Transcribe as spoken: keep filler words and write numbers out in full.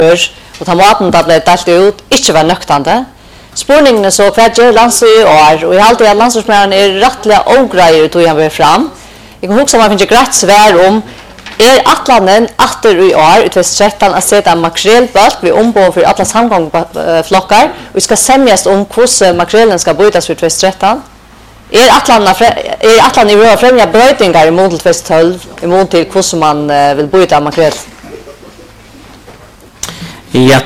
og ta maten da ble delt ut, ikke var nøktande. Spurningene så hva gjør landsøy i år, og jeg halte at landsøysmæren er rettelig ogreier tog han vil fram. Jeg kan huske om man finner greit svær om er atlanen atter i år, ut tjugo tretton, at sette makrelbølg ved ombord for alle samgångsflokkar, og vi skal semjes om hvordan makrelen skal bytas for tjugo tretton. Er atlanen i rød fremja brøytingar i mål til tjugo tolv, i mål til hvordan man vil byta makrel? Ja,